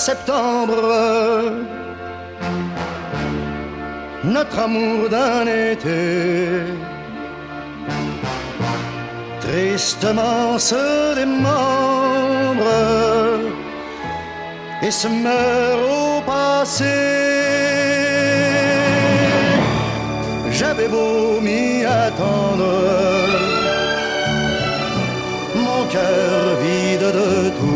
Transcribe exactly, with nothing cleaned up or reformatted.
septembre, notre amour d'un été tristement se démembre et se meurt au passé. J'avais beau m'y attendre, mon cœur vide de tout